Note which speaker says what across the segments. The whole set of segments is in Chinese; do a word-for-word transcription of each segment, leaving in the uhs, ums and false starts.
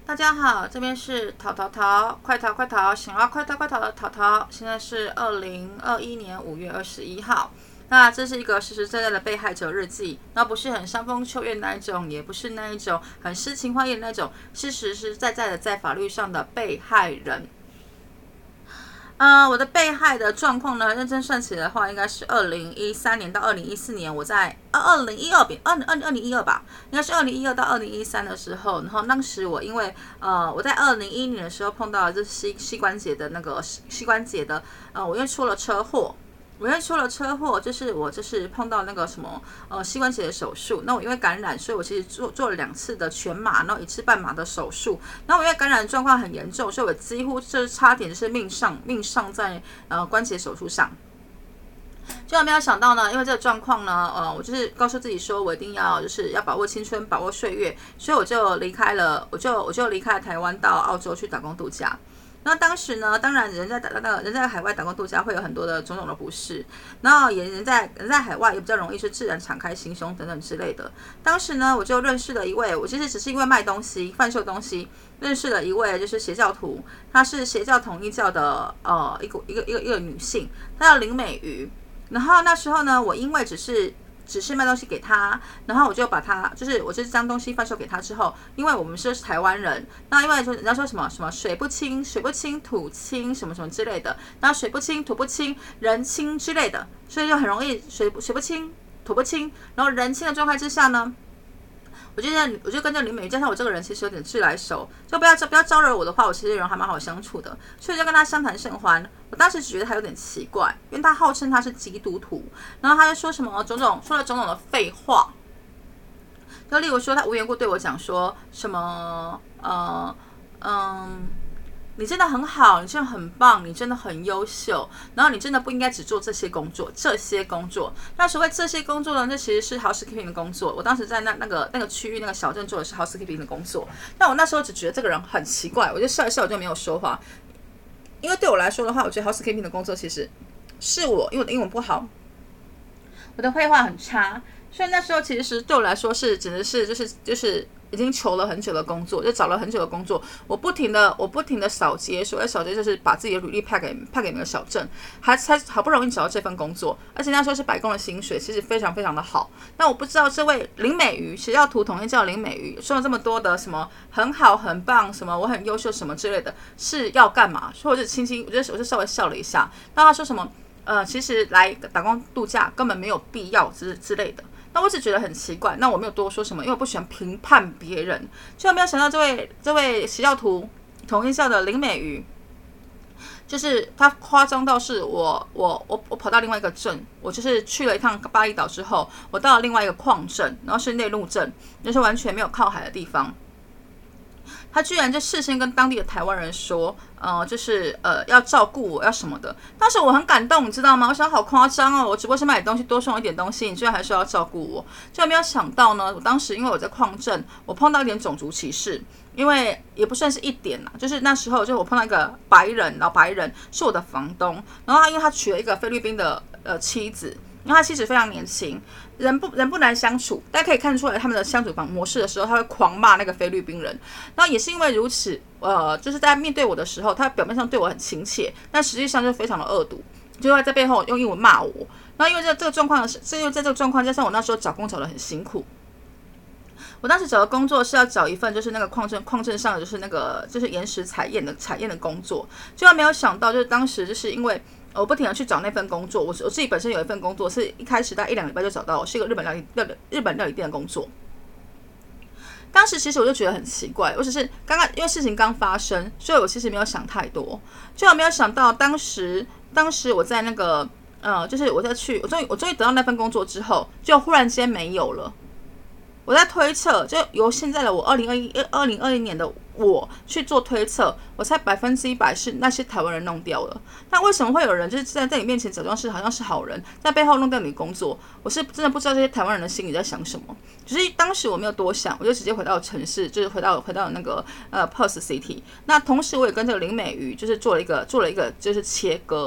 Speaker 1: 大家好，这边是淘淘淘，快逃快逃，想要快逃快逃的淘淘。现在是二零二一年五月二十一号。那这是一个实实在在的被害者日记，那不是很伤风秋月那一种，也不是那一种很诗情画意那种，是实实在在的在法律上的被害人。呃，我的被害的状况呢，认真算起来的话，应该是二零一三年到二零一四年，我在二零一二比二二二零一二吧，应该是二零一二到二零一三的时候，然后当时我因为呃我在二零一一年的时候碰到了这膝膝关节的那个膝关节的呃，我因为出了车祸。我因为出了车祸，就是我就是碰到那个什么呃膝关节的手术。那我因为感染，所以我其实做做了两次的全麻，然后一次半麻的手术。然后我因为感染状况很严重，所以我几乎就是差点就是命丧命丧在呃关节手术上。结果没有想到呢，因为这个状况呢，呃，我就是告诉自己说，我一定要就是要把握青春，把握岁月，所以我就离开了，我就我就离开了台湾，到澳洲去打工度假。那当时呢，当然人在打那个人在海外打工度假会有很多的种种的不适，然后也人在人在海外也比较容易是自然敞开心胸等等之类的。当时呢，我就认识了一位，我其实只是因为卖东西贩售东西，认识了一位就是邪教徒，她是邪教统一教的呃一个一个一个一个女性，她叫林美瑜。然后那时候呢，我因为只是。只是卖东西给他，然后我就把他，就是我就是将东西贩售给他之后，因为我们是台湾人，那因为说人家说什么什么水不清，水不清土清什么什么之类的，那水不清土不清人清之类的，所以就很容易水水不清土不清，然后人清的状态之下呢。我就在，我就跟着林美瑜，加上我这个人其实有点自来熟，就不要不要招惹我的话，我其实人还蛮好相处的，所以就跟他相谈甚欢。我当时只觉得他有点奇怪，因为他号称他是基督徒，然后他就说什么种种，说了种种的废话，就例如说他无缘故对我讲说什么，呃，嗯。你真的很好，你真的很棒，你真的很优秀，然后你真的不应该只做这些工作，这些工作。那所谓这些工作呢，那其实是 housekeeping 的工作。我当时在那那个那个区域那个小镇做的是 housekeeping 的工作。但我那时候只觉得这个人很奇怪，我就笑一笑，我就没有说话。因为对我来说的话，我觉得 housekeeping 的工作其实是我，因为我的英文不好，我的绘画很差，所以那时候其实对我来说是只能是就是就是。已经求了很久的工作，就找了很久的工作，我不停的我不停的扫街，所谓扫街就是把自己的履历派给派给每个小镇，还才好不容易找到这份工作，而且那时候是白宫的薪水，其实非常非常的好。那我不知道这位林美瑜，邪教徒统一叫林美瑜，说了这么多的什么很好很棒，什么我很优秀什么之类的，是要干嘛？所以我就轻轻，我就我就稍微笑了一下。那他说什么？呃，其实来打工度假根本没有必要之之类的。那我只觉得很奇怪，那我没有多说什么，因为我不喜欢评判别人。结果没有想到这位这位邪教徒统一教的林美瑜，就是他夸张到是我我我我跑到另外一个镇，我就是去了一趟巴厘岛之后，我到了另外一个矿镇，然后是内陆镇，就是完全没有靠海的地方。他居然就事先跟当地的台湾人说，呃，就是呃要照顾我，要什么的。当时我很感动，你知道吗？我想好夸张哦，我只不过是买东西多送一点东西，你居然还说要照顾我，就没有想到呢。我当时因为我在矿镇，我碰到一点种族歧视，因为也不算是一点啦，就是那时候就我碰到一个白人，老白人是我的房东，然后他因为他娶了一个菲律宾的呃妻子。因为他妻子非常年轻，人不人不难相处，大家可以看出来他们的相处方模式的时候，他会狂骂那个菲律宾人。然后也是因为如此，呃，就是在面对我的时候，他表面上对我很亲切，但实际上就非常的恶毒，就会在背后用英文骂我。然后因为这这个状况是，是因为在这个状况加上我那时候找工找得很辛苦。我当时找的工作是要找一份就是那个矿镇矿镇上的就是那个就是岩石采验的采验的工作，结果没有想到就是当时就是因为。我不停的去找那份工作，我我自己本身有一份工作，是一开始大概一两礼拜就找到，是一个日本料理料日本料理店的工作。当时其实我就觉得很奇怪，我只是刚刚因为事情刚发生，所以我其实没有想太多，就没有想到当时当时我在那个呃，就是我在去，我终于我终于得到那份工作之后，就忽然间没有了。我在推测，就由现在的我二零二一二零二零年的我去做推测，我猜百分之一百是那些台湾人弄掉了。那为什么会有人就是在在你面前假装是好像是好人，在背后弄掉你工作？我是真的不知道这些台湾人的心里在想什么。只是当时我没有多想，我就直接回到城市，就是回到回到那个呃 Perth City。那同时我也跟这个林美瑜就是做了一个做了一个就是切割。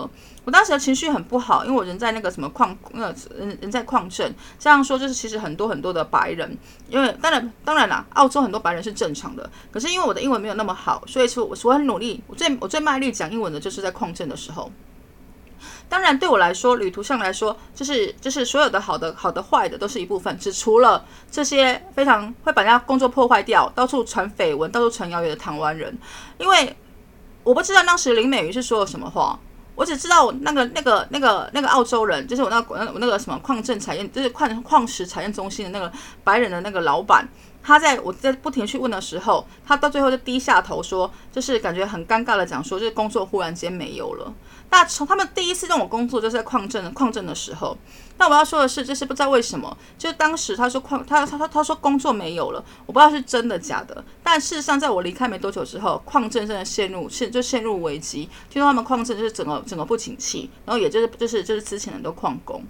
Speaker 1: 我当时的情绪很不好，因为我人在那个什么矿，那个人人在矿镇，这样说就是其实很多很多的白人，因为当然当然啦，澳洲很多白人是正常的，可是因为我的英文没有那么好，所以说我我很努力，我最我最卖力讲英文的就是在矿镇的时候。当然，对我来说，旅途上来说，就是就是所有的好的、好的、坏的都是一部分，只除了这些非常会把人家工作破坏掉、到处传绯闻、到处传谣言的台湾人。因为我不知道当时林美瑜是说了什么话，我只知道我那个那个那个那个澳洲人，就是我那我那个什么矿镇采验，就是矿矿石采验中心的那个白人的那个老板。他在我在不停去问的时候，他到最后就低下头说，就是感觉很尴尬的讲说，就是工作忽然间没有了。那从他们第一次让我工作就是在矿镇矿镇的时候，那我要说的是，就是不知道为什么，就当时他说矿他他他说工作没有了，我不知道是真的假的。但事实上，在我离开没多久之后，矿镇真的陷入陷就陷入危机，听说他们矿镇就是整个整个不景气，然后也就是就是就是之前很多矿工。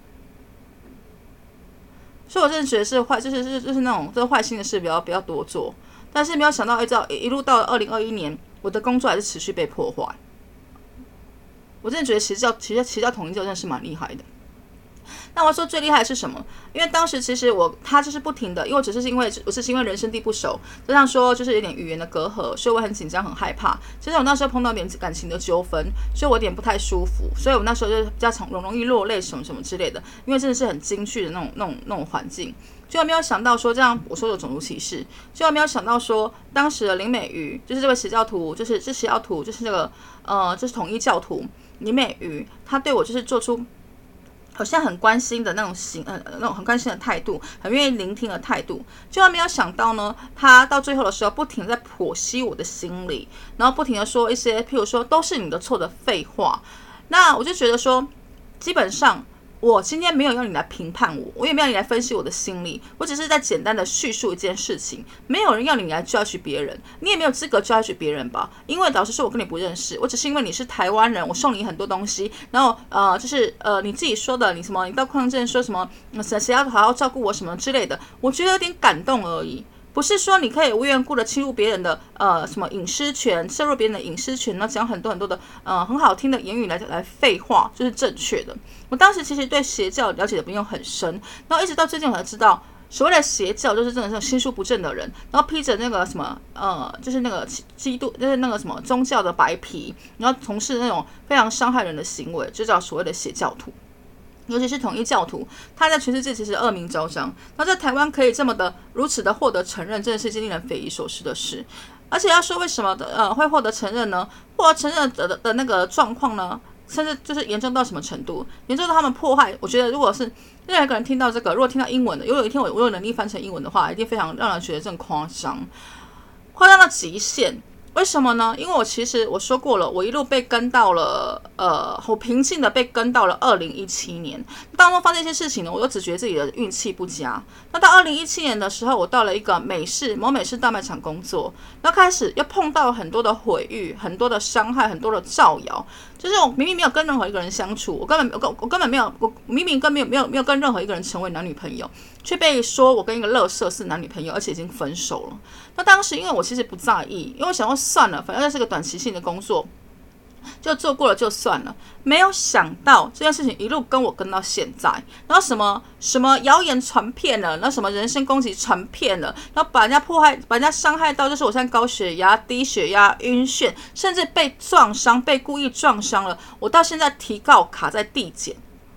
Speaker 1: 所以我真的觉得是坏，就是是就是那种这坏心的事比较比较多做，但是没有想到一直到一路到了二零二一年，我的工作还是持续被破坏。我真的觉得其实叫其实其实叫统一教真的是蛮厉害的。那我说最厉害的是什么？因为当时其实我他就是不停的，因为我只是因为我只是因为人生地不熟，加上说就是有点语言的隔阂，所以我很紧张很害怕。其实我那时候碰到点感情的纠纷，所以我有点不太舒服，所以我那时候就比较常容易落泪什么什么之类的，因为真的是很京剧的那种那种那种环境。结果没有想到说这样我说有种族歧视，结果没有想到说当时的林美瑜就是这位邪教徒，就是这邪教徒就是这个呃就是统一教徒林美瑜，他对我就是做出好像很关心的那种行呃那种很关心的态度，很愿意聆听的态度。结果没有想到呢，他到最后的时候不停在剖析我的心理，然后不停的说一些譬如说都是你的错的废话。那我就觉得说，基本上我今天没有要你来评判我，我也没有要你来分析我的心理，我只是在简单的叙述一件事情。没有人要你来 judge 别人，你也没有资格 judge 别人吧？因为老实说，我跟你不认识，我只是因为你是台湾人，我送你很多东西，然后呃，就是呃你自己说的，你什么你到矿镇说什么谁要好好照顾我什么之类的，我觉得有点感动而已。不是说你可以无缘故的侵入别人的呃什么隐私权，涉入别人的隐私权，然后讲很多很多的呃很好听的言语来来废话，就是正确的。我当时其实对邪教了解的不用很深，然后一直到最近我才知道，所谓的邪教就是真的是心术不正的人，然后披着那个什么呃就是那个基督就是那个什么宗教的白皮，然后从事那种非常伤害人的行为，就叫所谓的邪教徒。尤其是统一教徒，他在全世界其实恶名昭彰，那在台湾可以这么的如此的获得承认，真的是一件令人匪夷所思的事。而且要说为什么的呃会获得承认呢？获得承认的 的, 的那个状况呢，甚至就是严重到什么程度？严重到他们迫害。我觉得如果是任何一个人听到这个，如果听到英文的，如果有一天我我有能力翻成英文的话，一定非常让人觉得这很夸张，夸张到极限。为什么呢？因为我其实我说过了，我一路被跟到了，呃，好平静的被跟到了二零一七年。当中发生一些事情呢，我又只觉得自己的运气不佳。那到二零一七年的时候，我到了一个美式某美式大卖场工作，然后开始又碰到很多的毁誉、很多的伤害、很多的造谣。就是我明明没有跟任何一个人相处，我根本我我根本没有，我明明跟没有没有没有跟任何一个人成为男女朋友，却被说我跟一个垃圾是男女朋友，而且已经分手了。那当时因为我其实不在意，因为我想说算了，反正这是个短期性的工作，就做过了就算了。没有想到这件事情一路跟我跟到现在，然后什么什么谣言传遍了，然后什么人身攻击传遍了，然后把人家迫害，把人家伤害到，就是我现在高血压、低血压、晕眩，甚至被撞伤，被故意撞伤了。我到现在提告卡在地检，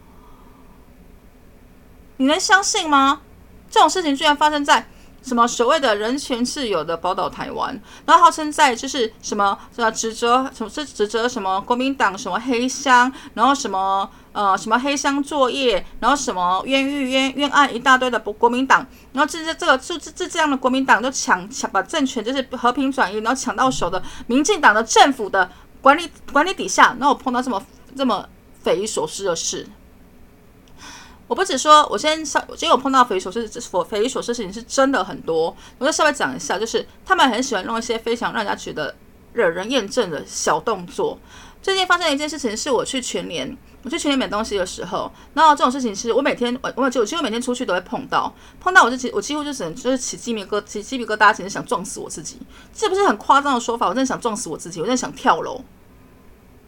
Speaker 1: 你能相信吗？这种事情居然发生在什么所谓的人权自由的宝岛台湾，然后号称在就是什么呃指责什么是指责什么国民党什么黑箱，然后什么呃什么黑箱作业，然后什么冤狱冤冤案一大堆的国民党，然后这这这个这这这样的国民党就抢抢把政权就是和平转移，然后抢到手的民进党的政府的管理管理底下，那我碰到这么这么匪夷所思的事。我不只说，我先今天我碰到匪夷所思、匪夷所思的事情是真的很多，我就稍微讲一下，就是他们很喜欢弄一些非常让人家觉得惹人厌憎的小动作。最近发生的一件事情是，我去全联，我去全联买东西的时候，然后这种事情是我每天，我我几乎每天出去都会碰到，碰到我就我几乎就只能就是起鸡皮疙起鸡皮疙瘩，简直想撞死我自己。这不是很夸张的说法，我真的想撞死我自己，我真的想跳楼。然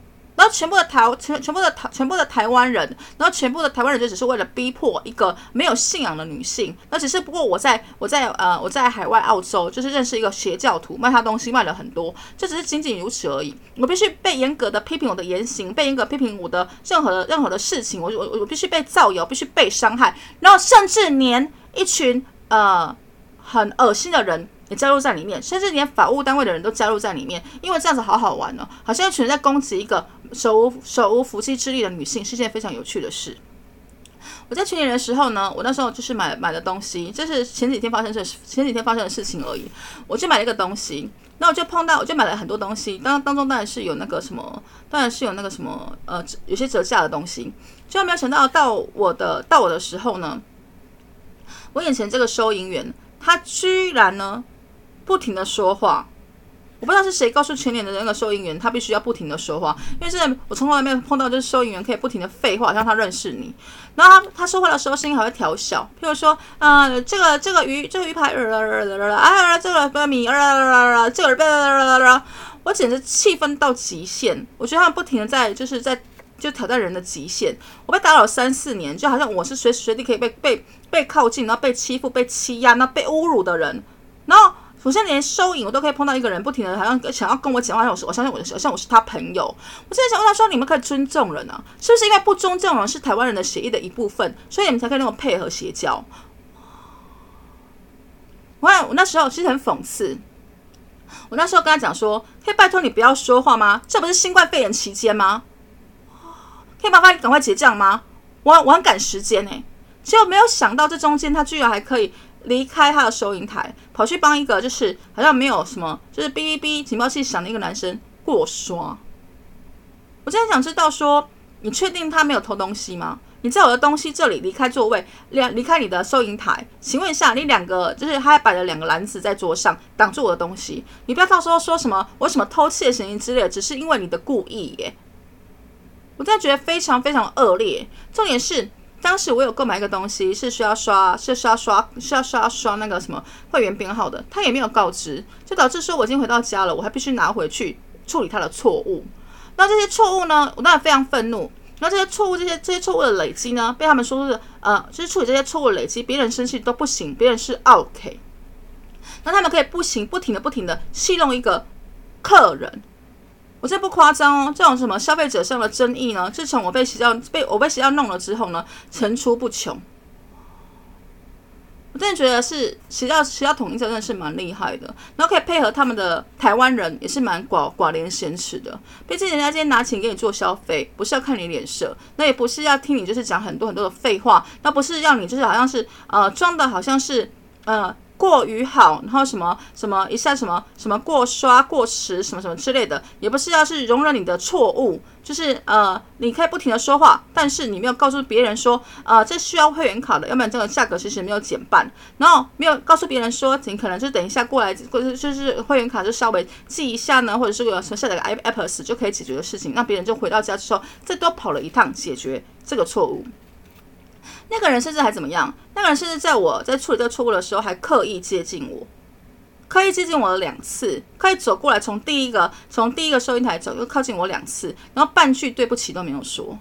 Speaker 1: 然后全部的台全全部的台全部的台湾人，然后全部的台湾人就只是为了逼迫一个没有信仰的女性，那只是不过我在我在呃我在海外澳洲就是认识一个邪教徒，卖他东西卖了很多，就只是仅仅如此而已。我必须被严格的批评我的言行，被严格批评我的任何的任何的事情，我我我必须被造谣，必须被伤害，然后甚至连一群呃很恶心的人也加入在里面，甚至连法务单位的人都加入在里面，因为这样子好好玩哦，好像一群人在攻击一个手无手无缚鸡之力的女性，是件非常有趣的事。我在群里的时候呢，我那时候就是买买的东西，这是前几天发生的前几天发生的事情而已。我就买了一个东西，那我就碰到，我就买了很多东西，当当中当然是有那个什么，当然是有那个什么呃，有些折价的东西。就没有想到到我的到我的时候呢，我眼前这个收银员，他居然呢不停的说话。我不知道是谁告诉全年的那个收银员，他必须要不停的说话，因为现在我从来没有碰到就是收银员可以不停的废话，让他认识你。然后他他说话的时候声音还会调小，譬如说，呃，这个这个鱼这个鱼排，啊，这个米，啊，这个，我简直气愤到极限。我觉得他们不停的在就是在就挑战人的极限。我被打扰三四年，就好像我是随时随地可以被被被靠近，然后被欺负、被欺压、然后被侮辱的人，然后。我现在连收银我都可以碰到一个人不停的，好像想要跟我讲话，我我相信我好像我是他朋友。我现在想问他说：你们可以尊重人啊，是不是因为不尊重人是台湾人的血液的一部分，所以你们才可以那么配合邪教？我看我那时候其实很讽刺，我那时候跟他讲说：可以拜托你不要说话吗？这不是新冠肺炎期间吗？可以麻烦你赶快结账吗？我我很赶时间哎、欸，结果没有想到这中间他居然还可以。离开他的收银台，跑去帮一个就是好像没有什么，就是哔哔哔警报器响的一个男生过刷。我真的想知道说，你确定他没有偷东西吗？你在我的东西这里离开座位，离开你的收银台，请问一下，你两个就是他还摆了两个篮子在桌上挡住我的东西，你不要到时候说什么我什么偷窃嫌疑之类的，只是因为你的故意耶。我真的觉得非常非常恶劣。重点是。当时我有购买一个东西，是需要刷，是需要刷，是要刷刷那个什么会员编号的，他也没有告知，就导致说我已经回到家了，我还必须拿回去处理他的错误。那这些错误呢，我当然非常愤怒。然后这些错误，这些这些错误的累积呢，被他们说是呃，就是处理这些错误的累积，别人生气都不行，别人是 OK。那他们可以不行，不停的不停的戏弄一个客人。我这不夸张哦，这种什么消费者上的争议呢？自从我被邪教被我被邪教弄了之后呢，层出不穷。我真的觉得是邪教邪教统一者真的是蛮厉害的，然后可以配合他们的台湾人也是蛮寡寡廉鲜耻的。毕竟人家今天拿钱给你做消费，不是要看你脸色，那也不是要听你就是讲很多很多的废话，那不是要你就是好像是呃装的好像是呃。过于好，然后什么什么一下什么什么过刷过时什么什么之类的，也不是要是容忍你的错误，就是呃你可以不停的说话，但是你没有告诉别人说呃这需要会员卡的，要不然这个价格其实没有减半，然后没有告诉别人说尽可能就等一下过来，或者就是会员卡就稍微记一下呢，或者是有什么下载个 apps 就可以解决的事情，让别人就回到家之后再多跑了一趟解决这个错误。那个人甚至还怎么样？那个人甚至在我在处理这个错误的时候，还刻意接近我，刻意接近我了两次，刻意走过来，从第一个从第一个收银台走，又靠近我两次，然后半句对不起都没有说。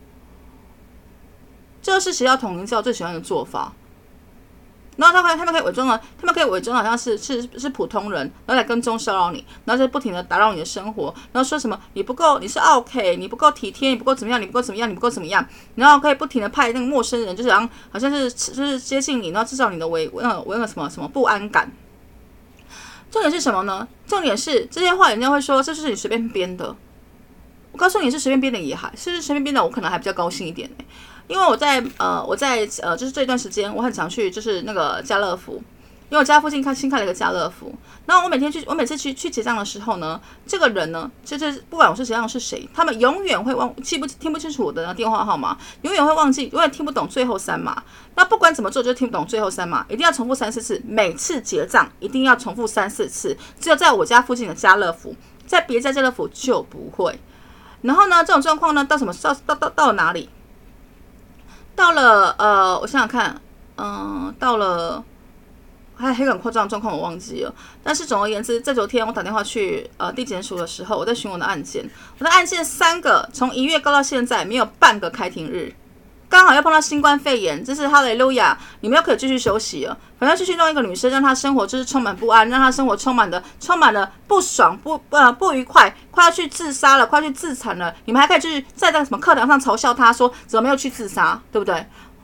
Speaker 1: 这就是邪教统一教最喜欢的做法。然后他们他们可以伪装的，他们可以伪装好像是是是普通人，然后来跟踪骚扰你，然后就不停的打扰你的生活，然后说什么你不够，你是 OK， 你不够体贴，你不够怎么样，你不够怎么样，你不够怎么样，然后可以不停的派那个陌生人，就是好像好像是就是接近你，然后制造你的为那个那个什么什么不安感。重点是什么呢？重点是这些话人家会说这是你随便编的。我告诉你是随便编的也还，是随便编的，我可能还比较高兴一点、欸、因为我在呃我在呃就是这段时间我很常去就是那个家乐福，因为我家附近开新开了一个家乐福，然后我每天去我每次去去结账的时候呢，这个人呢就是不管我是结账是谁，他们永远会忘记不听不清楚我的电话号码，永远会忘记，永远听不懂最后三码。那不管怎么做就听不懂最后三码，一定要重复三四次，每次结账一定要重复三四次，只有在我家附近的家乐福，在别家家乐福就不会。然后呢，这种状况呢，到什么到到到到了哪里？到了呃，我想想看，嗯、呃，到了还还有很夸张的状况我忘记了。但是总而言之，在昨天我打电话去呃地检署的时候，我在询我的案件，我的案件三个从一月告到现在没有半个开庭日。刚好要碰到新冠肺炎，这是哈雷路亚，你们又可以继续休息了。反正继续弄一个女生，让她生活就是充满不安，让她生活充满的充满了不爽、不呃不愉快，快要去自杀了，快要去自残了。你们还可以继续在那个什么课堂上嘲笑她说怎么没有去自杀，对不对？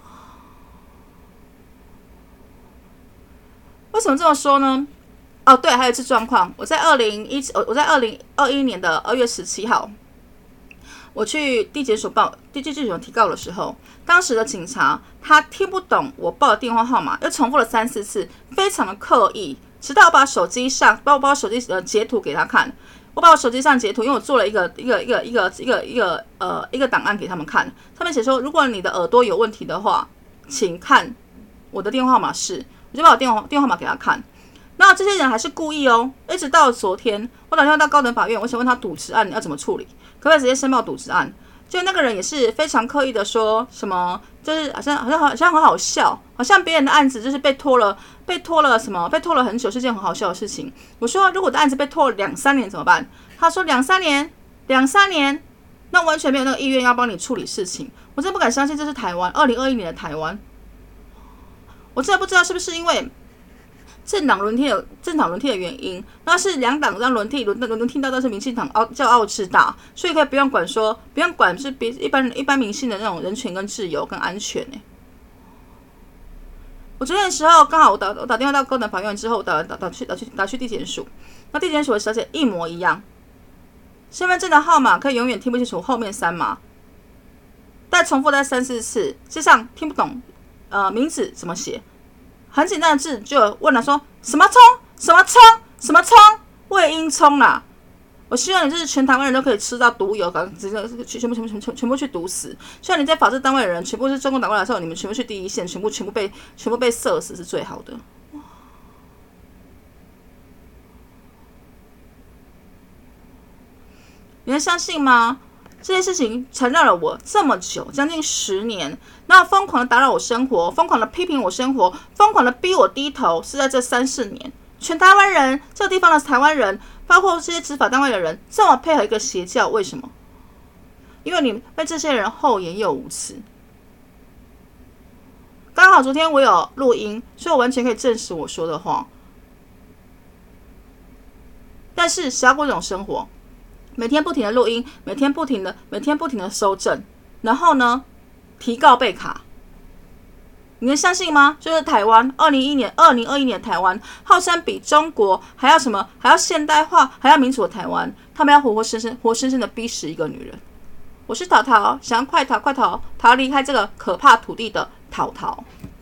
Speaker 1: 为什么这么说呢？哦，对，还有一次状况，我在二零一我在二零二一年的二月十七号。我去地检署报地检署提告的时候，当时的警察他听不懂我报的电话号码，又重复了三四次，非常的刻意，直到我把手机上，把我把我手机呃截图给他看，我把我手机上截图，因为我做了一个一个一个一个一个一个呃一个档案给他们看，上面写说，如果你的耳朵有问题的话，请看我的电话号码是，我就把我电话电话号码给他看。那这些人还是故意哦，一直到昨天，我打电话到高等法院，我想问他渎职案要怎么处理，可不可以直接申报渎职案？就那个人也是非常刻意的说什么，就是好像好像好像很好笑，好像别人的案子就是被拖了，被拖了什么，被拖了很久是件很好笑的事情。我说如果我的案子被拖了两三年怎么办？他说两三年，两三年，那完全没有那个意愿要帮你处理事情。我真的不敢相信这是台湾，二零二一年的台湾。我真的不知道是不是因为政党轮替有政党轮替的原因，那是两党让轮替轮轮轮替到都是民进党傲骄傲自大，所以可以不用管说不用管是别一般一般民性的那种人权跟自由跟安全呢、欸。我昨天的时候刚好我打我打电话到高等法院之后，打打打去打去打去地检署，那地检署的小姐一模一样，身份证的号码可以永远听不清楚后面三码，再重复再三四次，事实上听不懂呃名字怎么写。很简单的字，就有问了说什么葱什么葱什么葱魏英葱啦。我希望你就是全台湾人都可以吃到毒油，直接全部全部全全部去毒死。希望你在法治单位的人全部是中共党过来的时候，你们全部去第一线，全部全部被全部被射死是最好的。你能相信吗？这件事情缠绕了我这么久，将近十年，那疯狂的打扰我生活，疯狂的批评我生活，疯狂的逼我低头，是在这三四年，全台湾人，这个地方的台湾人，包括这些执法单位的人，这么配合一个邪教，为什么？因为你被这些人厚颜又无耻。刚好昨天我有录音，所以我完全可以证实我说的话。但是谁要过这种生活？每天不停的录音，每天不停的，每天不停的搜证，然后呢，提告被卡，你能相信吗？就是台湾二零一年、二零二一年的台湾，号称比中国还要什么，还要现代化，还要民主的台湾，他们要活活生生、活生生的逼死一个女人。我是淘淘，想要快逃快逃，逃离开这个可怕土地的淘淘。